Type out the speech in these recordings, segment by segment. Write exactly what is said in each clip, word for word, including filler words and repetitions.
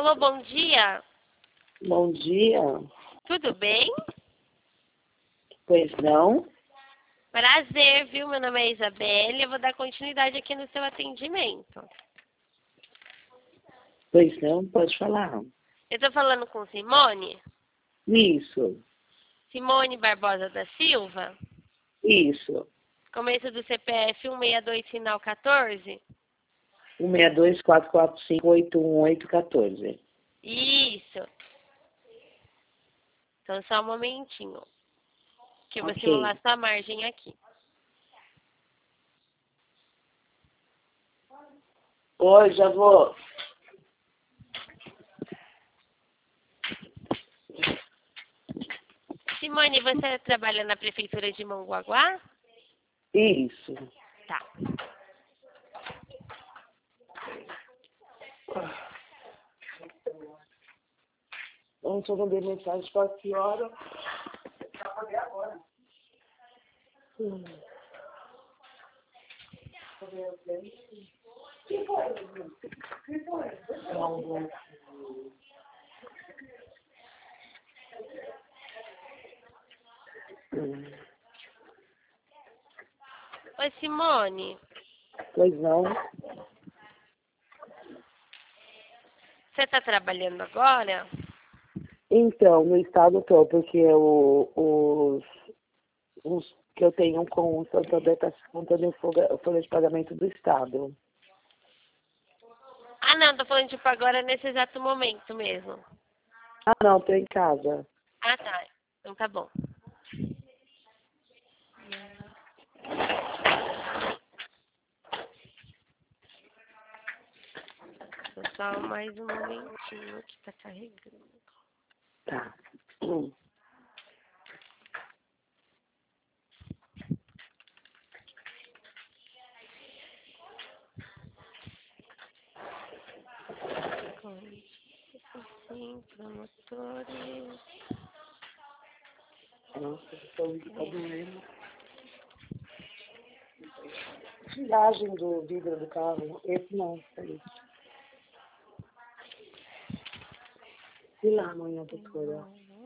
Alô, bom dia. Bom dia. Tudo bem? Pois não? Prazer, viu? Meu nome é Isabelle. Eu vou dar continuidade aqui no seu atendimento. Pois não, pode falar. Eu tô falando com Simone? Isso, Simone Barbosa da Silva? isso. Começo do C P F cento e sessenta e dois, final quatorze? um seis dois, quatro quatro cinco, oito um oito, um quatro. Isso. Então, só um momentinho. Que eu vou Ok. simular sua margem aqui. Oi, já vou. Simone, você trabalha na Prefeitura de Mongaguá? Isso. Tá. Ontem eu mandei mensagem para que hora? Hum. Não, hum. Oi, Simone. Pois não? Você tá trabalhando agora? Então, no estado tô, porque o, os, os que eu tenho com o Santander está se contando em folha, folha de pagamento do estado. Ah, não. Tô falando, tipo, agora nesse exato momento mesmo. Ah, não, tô em casa. Ah, tá. Então tá bom. Só mais um momentinho que tá carregando. Tá. Hum. Sim, promotores. Nossa, esse ouvido tá doendo. Tiragem do vidro do carro. Esse não, esse. E lá amanhã, doutora?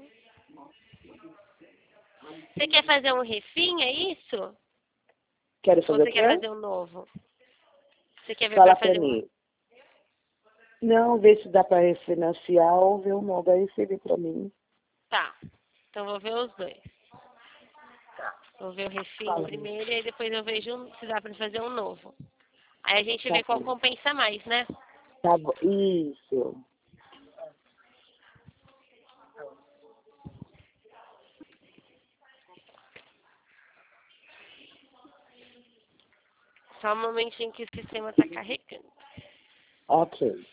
Você quer fazer um refim, é isso? Quero Ou fazer o você quer quê? fazer um novo? Você quer ver Fala pra pra fazer um... mim. Não, vê se dá pra refinanciar ou ver um novo. Aí você vê pra mim. Tá. Então vou ver os dois. Vou ver o refim Fala. primeiro e aí depois eu vejo um- se dá pra fazer um novo. Aí a gente Tá vê qual bom. compensa mais, né? Tá bom. Isso. Só um momentinho que o sistema tá carregando. Ok.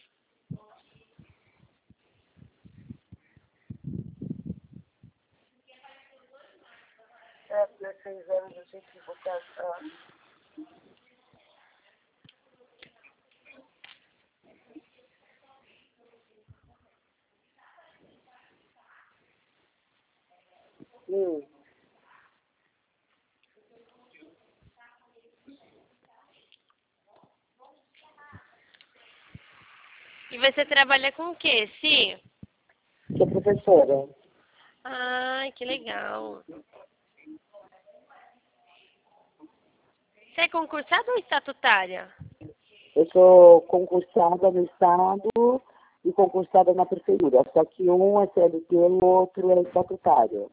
É, dezesseis anos eu tinha que botar. Ah. Hum. E você trabalha com o quê, Si? Sou professora. Ai, que legal. Você é concursada ou estatutária? Eu sou concursada no estado e concursada na prefeitura. Só que um é C L T e o outro é estatutário.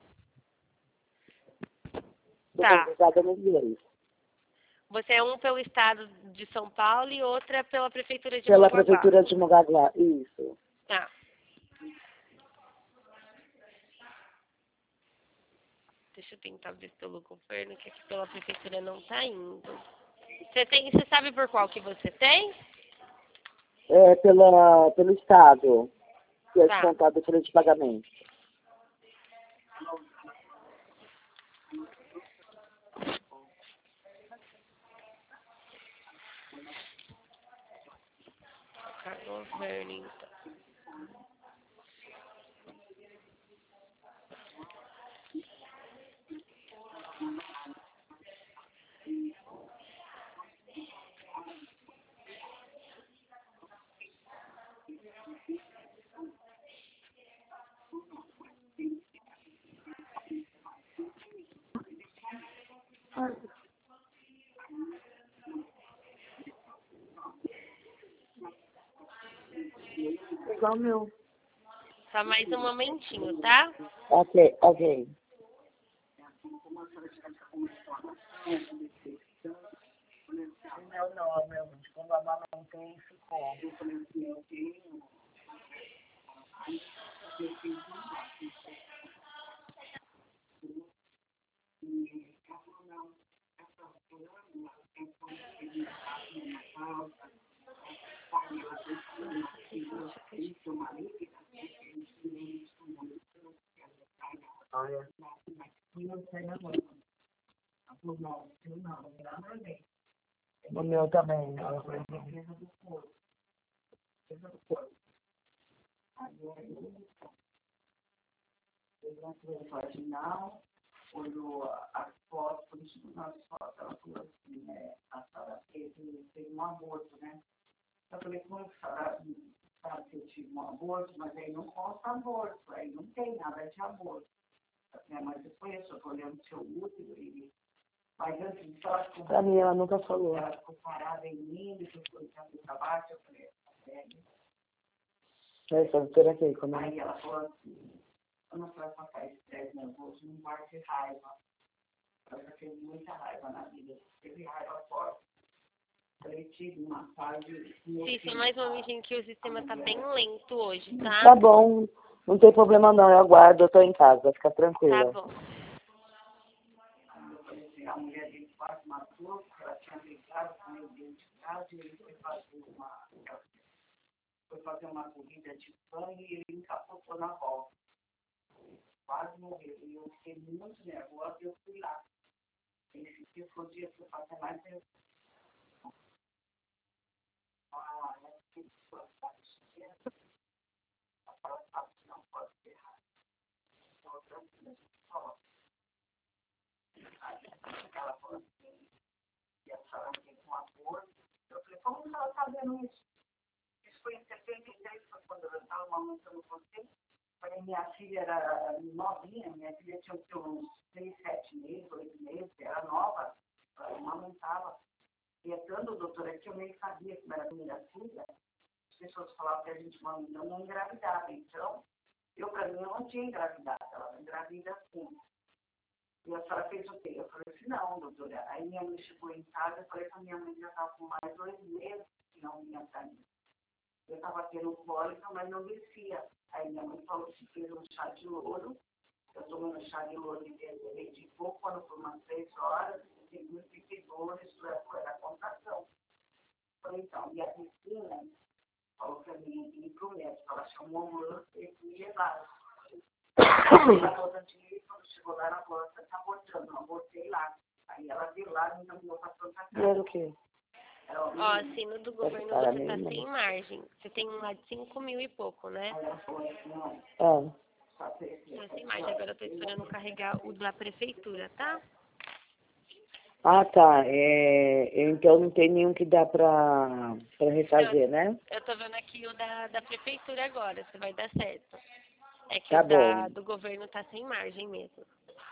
Sou Tá. concursada nos dois. Você é um pelo estado de São Paulo e outra pela prefeitura de Pela Mongaguá. prefeitura de Mongaguá. Isso. Tá. Deixa eu tentar ver pelo governo, que aqui pela prefeitura não tá indo. Você tem, você sabe por qual que você tem? É pela, pelo estado, que é Tá. descontado folha de pagamento. Tá, governo, então. só o meu. Só mais um momentinho, tá? Ok, ok. Meu nome, quando a mamãe não tem, ficou. Olha, o meu também. Ela foi vaginal, olhou as fotos, por isso nas fotos, ela falou assim, né, a senhora teve, teve um aborto, né? Eu falei, como que a senhora sabe que eu tive um aborto, mas aí não consta aborto, aí não tem nada de aborto. Minha mãe depois, eu estou olhando seu útero, e... mas antes disso, ela ficou... Pra mim, ela nunca falou. Ela ficou parada em mim, depois foi para baixo, eu falei, sério? Essa doutora aqui, como é? Aí ela falou assim, eu não vai passar estresse nervoso, não guarde raiva. Ela já teve muita raiva na vida, teve raiva forte. Eu tive uma fase... Sim, mais um momentinho que o sistema tá bem lento hoje, tá? Tá bom, não tem problema não, eu aguardo, eu tô em casa, fica tranquila. Tá bom. A mulher dele quase matou, porque ela tinha brigado com ele dentro de casa e ele foi fazer uma, foi fazer uma corrida de sangue e ele encapotou na volta. Quase morreu. E eu fiquei muito nervosa e eu fui lá. Esse dia foi o dia que eu passei mais nervosa. Ah, eu fiquei preocupada. A palavra não pode ser errada. Outra vez, só. Ela falou assim, e a senhora fez um aborto. Eu falei, como que ela está vendo isso? Isso foi em setenta e três, foi quando eu estava amamentando você. Falei, minha filha era novinha, minha filha tinha uns seis, sete meses, oito meses, era nova, ela amamentava. E entrando, doutora, que eu nem sabia que era minha filha, as pessoas falavam que a gente não, não engravidava. Então, eu, para mim, eu não tinha engravidado, ela engravida assim. E a senhora fez o quê? Eu falei assim, não, doutora. Aí minha mãe chegou em casa, eu falei que a minha mãe já estava com mais dois meses que não vinha para mim. Eu estava tendo cólica, mas não descia. Aí minha mãe falou que fez um chá de louro. Eu tomando chá de louro de leite de coco, quando foi umas três horas, eu fiquei dor, isso era a contração. Eu falei, então, e a Cristina falou para mim ir para o médico. Ela chamou o meu e me levaram. Quando chegou lá, ela falou, você está abortando, eu abortei lá. Aí ela veio lá e me encaminhou para Santa Casa. E era o quê? Ó, assino do governo você tá sem margem. Você tem um lá de cinco mil e pouco, né? É. Tá sem margem. Agora eu tô esperando carregar o da prefeitura, tá? Ah, tá. É, então não tem nenhum que dá pra, pra refazer, eu, né? Eu tô vendo aqui o da, da prefeitura agora, se vai dar certo. É que Tá o da, bom. do governo tá sem margem mesmo.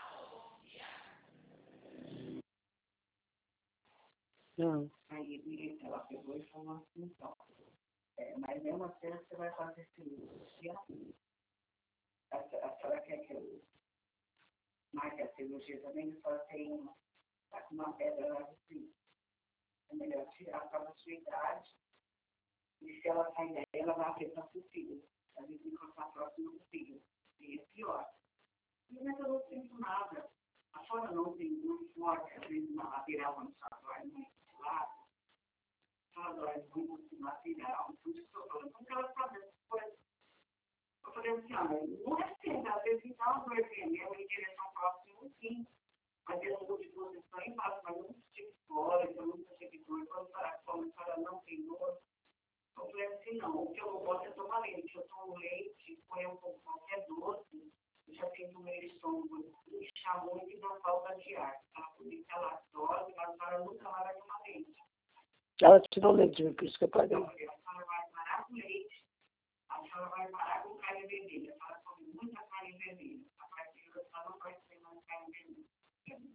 Não. Aí ela pegou e falou assim, então, é, mas mesmo assim você vai fazer cirurgia, a, a senhora quer que eu marque a cirurgia também, a senhora tem, tá com uma pedra lá de cima. É melhor tirar para a sua idade, e se ela sair daí, ela vai afetar seu filho. Às vezes encontrar próximo do filho, e é pior. E mas eu não sinto nada. A senhora não tem muito forte, às vezes uma lateral não sabe, muito lado. Ela é muito material, tudo isso eu falei, como que ela sabe essas coisas? Eu falei assim, olha, não é sempre, às vezes dá um vermelho em direção próxima, sim, mas eu não vou de posição e faço, mas não tive fora, eu nunca tive dor, quando para como para não tem dor. Eu falei assim, não, o que eu não gosto é tomar leite, eu tomo leite, põe um pouco qualquer doce, eu já tenho meio estômago, incha muito e dá falta de ar, tá? Por isso ela adora, mas para nunca mais vai tomar leite. Ela tirou leite, por isso que eu paguei. A senhora vai parar com leite, a senhora vai parar com carne vermelha, a senhora come muita carne vermelha, a partir da senhora não vai ter mais carne vermelha.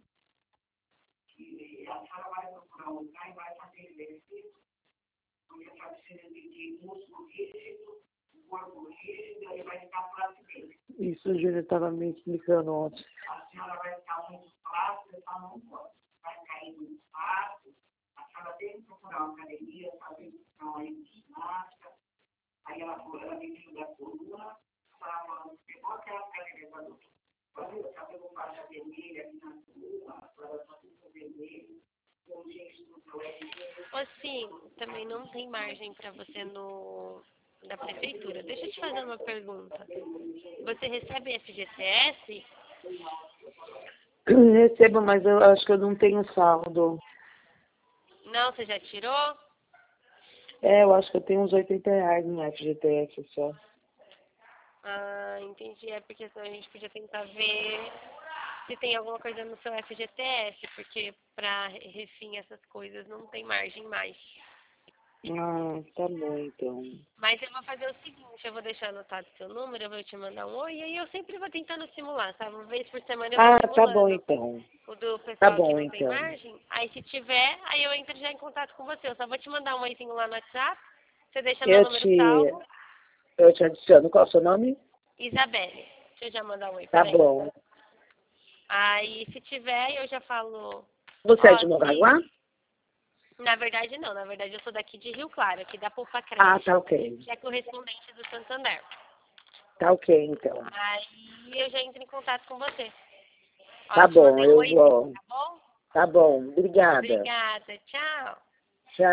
E a senhora vai procurar um lugar e vai fazer exercício, porque a senhora precisa de músculo rígido, corpo rígido, ele vai ficar flácido dele. Isso o Júnior estava me explicando ontem. A senhora vai ficar muito fácil, eu só não pode. Vai cair muito fácil. A senhora tem que procurar uma academia, fazer uma aí de ginástica. Aí ela foi, ela mediu da coluna, estava falando que pegou aquela academia da doutora. Quando ela pegou faixa vermelha aqui na coluna, ela só ficou vermelho, com gente do seu L G. Ou sim, também não tem margem para você no da prefeitura. Deixa eu te fazer uma pergunta. Você recebe F G T S? Recebo, mas eu acho que eu não tenho saldo. Não, você já tirou? É, eu acho que eu tenho uns oitenta reais no F G T S só. Ah, entendi. É porque senão a gente podia tentar ver se tem alguma coisa no seu F G T S, porque para refim essas coisas não tem margem mais. Ah, tá bom então. Mas eu vou fazer o seguinte, eu vou deixar anotado seu número, eu vou te mandar um oi, e aí eu sempre vou tentando simular, sabe? Uma vez por semana eu vou Ah, simulando. tá bom então. O do pessoal Tá que bom não tem então. margem, aí se tiver, aí eu entro já em contato com você. Eu só vou te mandar um oizinho lá no WhatsApp, você deixa meu Eu número te, salvo. eu te adiciono. Qual é o seu nome? Isabelle. Deixa eu já mandar um oi, Tá peraí. bom. Aí se tiver, eu já falo. Você é Ó, de se... Mongaguá? Na verdade não, na verdade eu sou daqui de Rio Claro, aqui da Poupa Crédito, Ah, tá ok. que é correspondente do Santander. Tá ok então. Aí eu já entro em contato com você. Ó, Tá te bom, mandei um eu oizinho, vou. tá bom? Tá bom, obrigada. Obrigada, tchau.